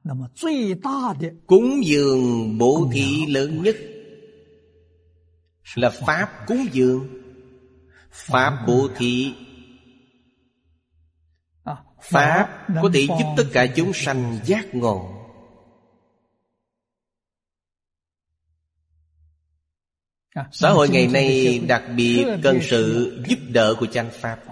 Cúng dường bố thí lớn nhất là pháp cúng dường, pháp bố thí. Pháp có thể giúp tất cả chúng sanh giác ngộ. Xã hội ngày nay đặc biệt cần sự giúp đỡ của chánh pháp.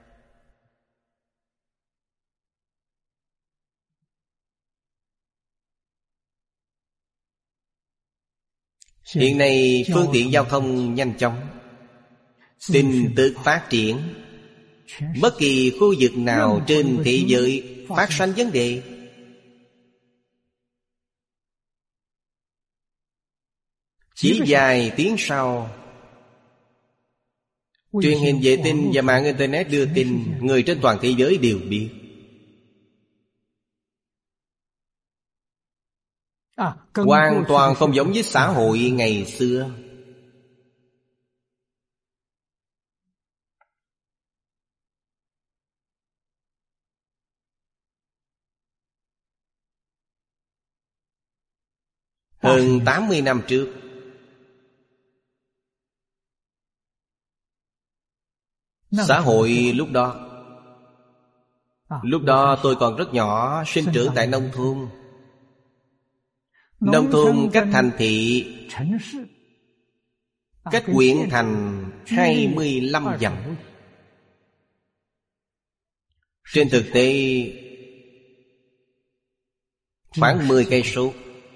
Hiện nay phương tiện giao thông nhanh chóng, tin tức phát triển. Bất kỳ khu vực nào trên thế giới phát sanh vấn đề, chỉ vài tiếng sau, truyền hình vệ tinh và mạng Internet đưa tin, người trên toàn thế giới đều biết. Hoàn toàn không giống với xã hội ngày xưa. Hơn 80 năm trước, xã hội lúc đó tôi còn rất nhỏ, sinh trưởng tại nông thôn. Nông thôn cách thành thị, cách huyện thành 25 dặm. Trên thực tế khoảng 10 cây số.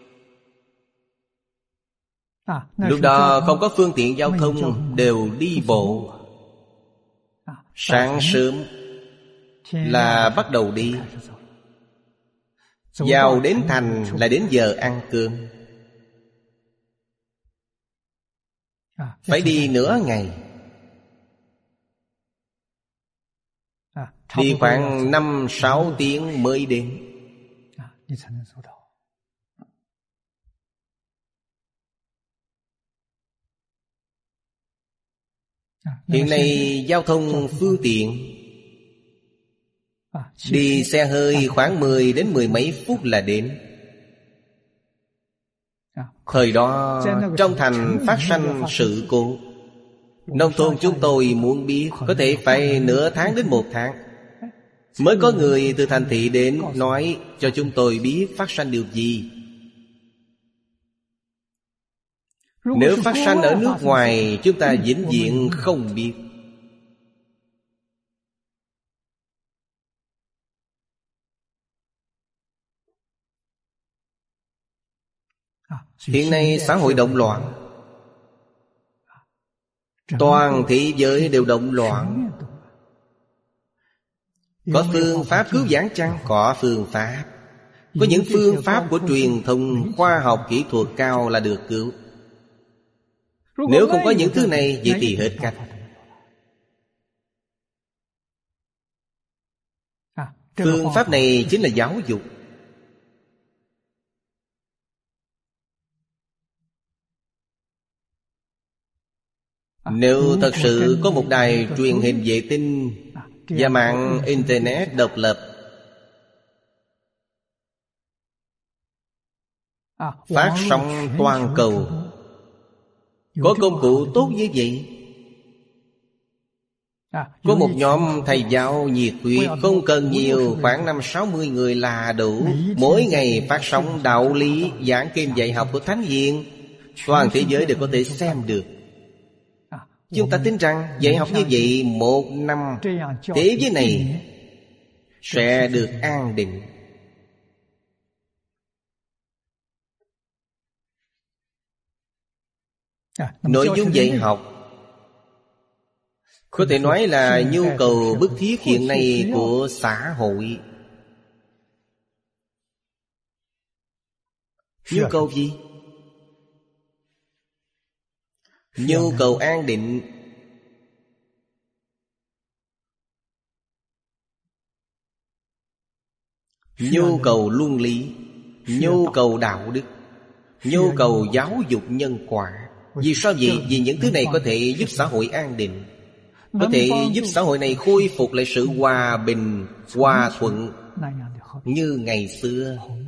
Lúc đó không có phương tiện giao thông, đều đi bộ. Sáng sớm là bắt đầu đi, vào đến thành là đến giờ ăn cơm. Phải đi nửa ngày, đi khoảng 5-6 tiếng mới đến. Hiện nay giao thông phương tiện, đi xe hơi khoảng 10 đến 10 mấy phút là đến. Thời đó trong thành phát sanh sự cố, nông thôn chúng tôi muốn biết có thể phải nửa tháng đến 1 tháng mới có người từ thành thị đến nói cho chúng tôi biết phát sanh điều gì. Nếu phát sanh ở nước ngoài, chúng ta vĩnh viễn không biết. Hiện nay xã hội động loạn, toàn thế giới đều động loạn. Có phương pháp cứu vãn chăng? Có phương pháp. Có những phương pháp của truyền thông khoa học kỹ thuật cao là được cứu. Nếu không có những thứ này, vậy thì hết cách. Phương pháp này chính là giáo dục. Nếu thật sự có một đài truyền hình vệ tinh và mạng Internet độc lập, phát sóng toàn cầu, có công cụ tốt như vậy, có một nhóm thầy giáo nhiệt huyết, không cần nhiều, khoảng 50-60 người là đủ. Mỗi ngày phát sóng đạo lý, giảng kinh dạy học của Thánh Hiền, toàn thế giới đều có thể xem được. Chúng ta tin rằng dạy học như vậy 1 năm, thế giới này sẽ được an định. Nội dung dạy học có thể nói là nhu cầu bức thiết hiện nay của xã hội. Nhu cầu gì? Nhu cầu an định. Nhu cầu luân lý. Nhu cầu đạo đức. Nhu cầu giáo dục nhân quả. Vì sao vậy? Vì những thứ này có thể giúp xã hội an định, có thể giúp xã hội này khôi phục lại sự hòa bình, hòa thuận như ngày xưa.